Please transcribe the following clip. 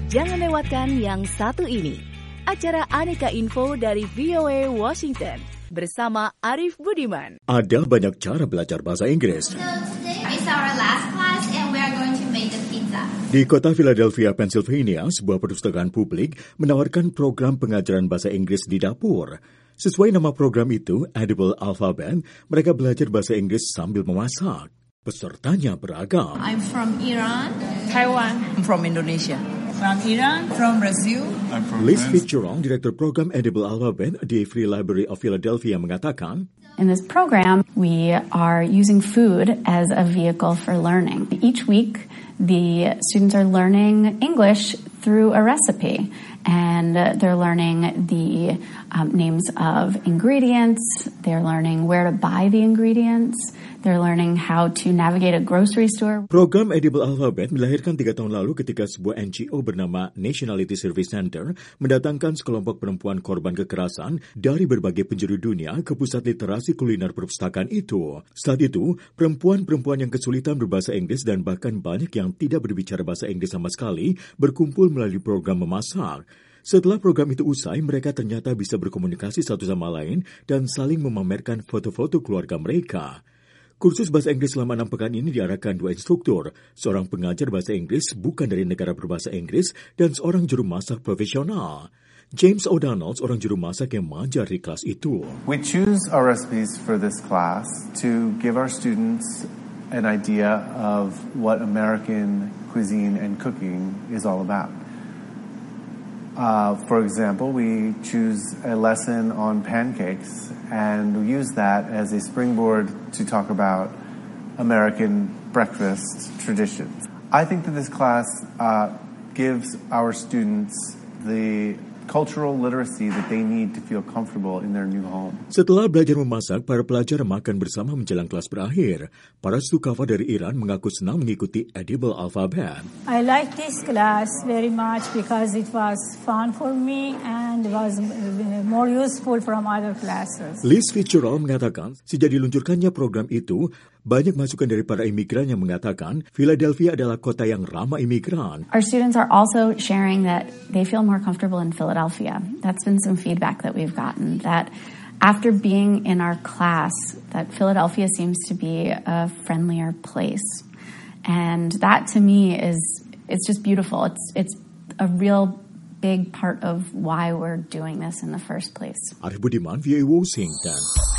Jangan lewatkan yang satu ini. Acara Aneka Info dari VOA Washington bersama Arif Budiman. Ada banyak cara belajar bahasa Inggris. So today is our last class and we are going to make the pizza. Di kota Philadelphia, Pennsylvania, sebuah perpustakaan publik menawarkan program pengajaran bahasa Inggris di dapur. Sesuai nama program itu, Edible Alphabet, mereka belajar bahasa Inggris sambil memasak. Pesertanya beragam. I'm from Iran. Taiwan. I'm from Indonesia. From Iran. From Brazil. Liz Fitzgerald, Direktur Program Edible Alphabet di Free Library of Philadelphia, mengatakan, In this program, we are using food as a vehicle for learning. Each week, the students are learning English through a recipe, and they're learning the names of ingredients, they're learning where to buy the ingredients, they're learning how to navigate a grocery store. Program Edible Alphabet dilahirkan 3 tahun lalu ketika sebuah NGO bernama Nationality Service Center mendatangkan sekelompok perempuan korban kekerasan dari berbagai penjuru dunia ke pusat literasi kuliner perpustakaan itu. Saat itu, perempuan-perempuan yang kesulitan berbahasa Inggris dan bahkan banyak yang tidak berbicara bahasa Inggris sama sekali berkumpul melalui program memasak. Setelah program itu usai, mereka ternyata bisa berkomunikasi satu sama lain dan saling memamerkan foto-foto keluarga mereka. Kursus bahasa Inggris selama 6 pekan ini diarahkan 2 instruktur, seorang pengajar bahasa Inggris bukan dari negara berbahasa Inggris dan seorang juru masak profesional. James O'Donnell, seorang juru masak yang mengajar di kelas itu. We choose our recipes for this class to give our students an idea of what American cuisine and cooking is all about. For example, we choose a lesson on pancakes and we use that as a springboard to talk about American breakfast traditions. I think that this class gives our students the cultural literacy that they need to feel comfortable in their new home. Setelah belajar memasak, para pelajar makan bersama menjelang kelas berakhir. Para sukafa dari Iran mengaku senang mengikuti Edible Alphabet. I like this class very much because it was fun for me and was more useful from other classes. Liz Fitzgerald mengatakan, sejak diluncurkannya program itu, banyak masukan dari para imigran yang mengatakan Philadelphia adalah kota yang ramah imigran. Our students are also sharing that they feel more comfortable in Philadelphia. That's been some feedback that we've gotten, that after being in our class, that Philadelphia seems to be a friendlier place. And that to me it's just beautiful. It's a real big part of why we're doing this in the first place. Arif Budiman, VOA Washington.